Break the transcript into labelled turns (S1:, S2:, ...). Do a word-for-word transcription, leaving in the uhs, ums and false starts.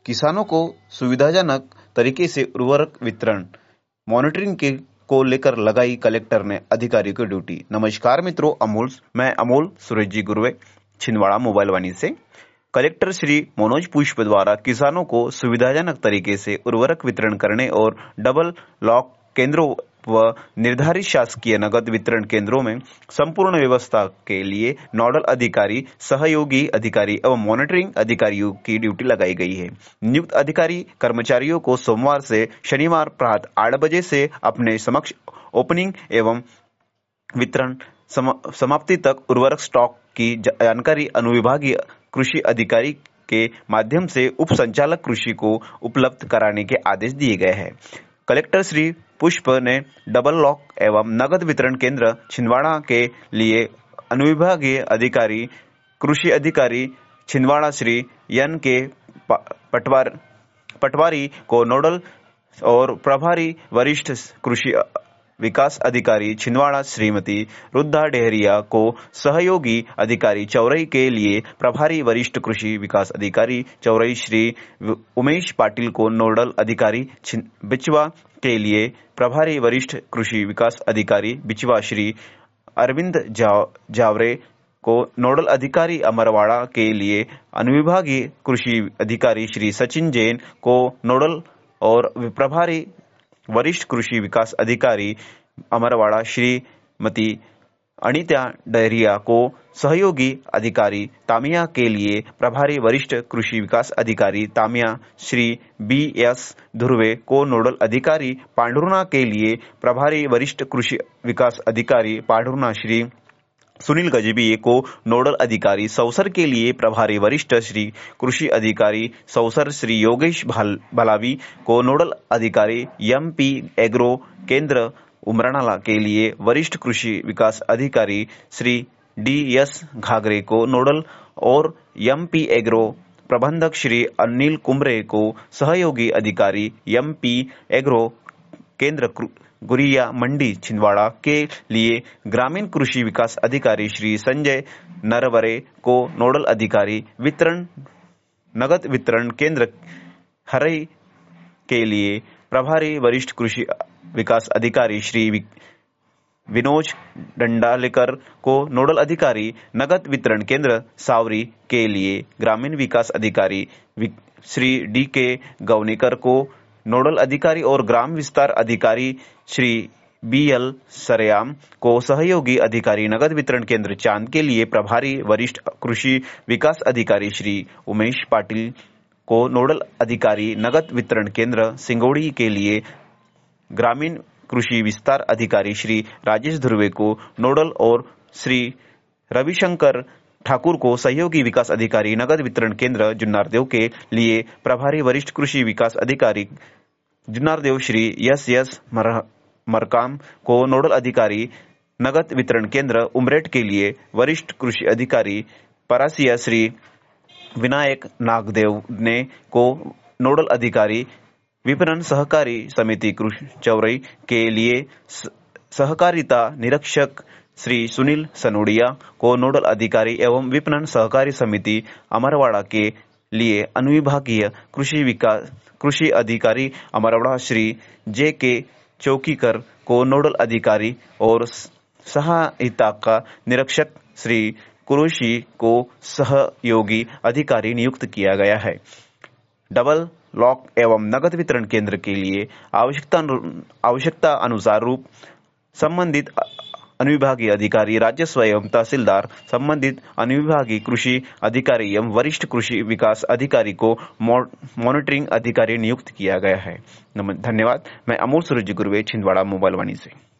S1: किसानों को सुविधाजनक तरीके से उर्वरक वितरण मॉनिटरिंग के को लेकर लगाई कलेक्टर ने अधिकारियों की ड्यूटी। नमस्कार मित्रों, अमोल मैं अमोल सूरज जी गुर्वे छिंदवाड़ा मोबाइल वाणी से। कलेक्टर श्री मनोज पुष्प द्वारा किसानों को सुविधाजनक तरीके से उर्वरक वितरण करने और डबल लॉक केंद्रों व निर्धारित शासकीय नगद वितरण केंद्रों में संपूर्ण व्यवस्था के लिए नोडल अधिकारी, सहयोगी अधिकारी एवं मॉनिटरिंग अधिकारियों की ड्यूटी लगाई गई है। नियुक्त अधिकारी कर्मचारियों को सोमवार से शनिवार प्रातः आठ बजे से अपने समक्ष ओपनिंग एवं वितरण समाप्ति तक उर्वरक स्टॉक की जानकारी अनुविभागीय कृषि अधिकारी के माध्यम से उप संचालक कृषि को उपलब्ध कराने के आदेश दिए गए हैं। कलेक्टर श्री पुष्प ने डबल लॉक एवं नगद वितरण केंद्र छिंदवाड़ा के लिए अनुविभागीय अधिकारी कृषि अधिकारी छिंदवाड़ा श्री एन के पटवार पटवारी को नोडल और प्रभारी वरिष्ठ कृषि विकास अधिकारी छिंदवाड़ा श्रीमती रुद्धा डेहरिया को सहयोगी अधिकारी चौरई के लिए प्रभारी वरिष्ठ कृषि विकास अधिकारी चौरई श्री उमेश पाटिल को नोडल अधिकारी बिचवा के लिए प्रभारी वरिष्ठ कृषि विकास अधिकारी बिचवा श्री अरविंद जावरे को नोडल अधिकारी अमरवाड़ा के लिए अनुविभागीय कृषि अधिकारी श्री सचिन जैन को नोडल और प्रभारी वरिष्ठ कृषि विकास अधिकारी अमरवाड़ा श्रीमती अनिता डहरिया को सहयोगी अधिकारी तामिया के लिए प्रभारी वरिष्ठ कृषि विकास अधिकारी तामिया श्री बी एस धुर्वे को नोडल अधिकारी पांडुरना के लिए प्रभारी वरिष्ठ कृषि विकास अधिकारी पांडुरना श्री सुनील गजबीये को नोडल अधिकारी सौसर के लिए प्रभारी वरिष्ठ श्री कृषि अधिकारी सौसर श्री योगेश भलावी को नोडल अधिकारी एम पी एग्रो केंद्र उमरनाला के लिए वरिष्ठ कृषि विकास अधिकारी श्री डी एस घागरे को नोडल और एम पी एग्रो प्रबंधक श्री अनिल कुमरे को सहयोगी अधिकारी एम पी एग्रो केंद्र गुरिया मंडी छिंदवाड़ा के लिए ग्रामीण कृषि विकास अधिकारी श्री संजय नरवरे को नोडल अधिकारी वितरण नगद वितरण केंद्र हरई के लिए प्रभारी वरिष्ठ कृषि विकास अधिकारी श्री विनोज डंडालेकर को नोडल अधिकारी नगद वितरण केंद्र सावरी के लिए ग्रामीण विकास अधिकारी श्री डी के गवनेकर को नोडल अधिकारी और ग्राम विस्तार अधिकारी श्री बी एल सरयाम को सहयोगी अधिकारी नगद वितरण केंद्र चांद के लिए प्रभारी वरिष्ठ कृषि विकास अधिकारी श्री उमेश पाटिल को नोडल अधिकारी नगद वितरण केंद्र सिंगोड़ी के लिए ग्रामीण कृषि विस्तार अधिकारी श्री राजेश ध्रुवे को नोडल और श्री रविशंकर ठाकुर को सहयोगी विकास अधिकारी नगद वितरण केंद्र जुन्नारदेव के लिए प्रभारी वरिष्ठ कृषि विकास अधिकारी जुन्नारदेव श्री एस एस मरकाम को नोडल अधिकारी नगद वितरण केंद्र उमरेठ के लिए वरिष्ठ कृषि अधिकारी परासिया श्री विनायक नागदेव ने को नोडल अधिकारी विपणन सहकारी समिति कृषि चौरई के लिए सहकारिता निरीक्षक श्री सुनील सनोडिया को नोडल अधिकारी एवं विपणन सहकारी समिति अमरवाड़ा के लिए अनुविभागीय कृषि विकास कृषि अधिकारी अमरवाड़ा श्री जे के चौकीकर को नोडल अधिकारी और सहायता का निरीक्षक श्री कुरुशी को सहयोगी अधिकारी नियुक्त किया गया है। डबल लॉक एवं नगद वितरण केंद्र के लिए आवश्यकता आवश्यकता अनुसार रूप संबंधित अनुविभागीय अधिकारी राजस्व एवं तहसीलदार संबंधित अनुविभागीय कृषि अधिकारी एवं वरिष्ठ कृषि विकास अधिकारी को मॉनिटरिंग अधिकारी नियुक्त किया गया है। धन्यवाद। मैं अमोल सूरज गुरुवे छिंदवाड़ा मोबाइल वाणी से।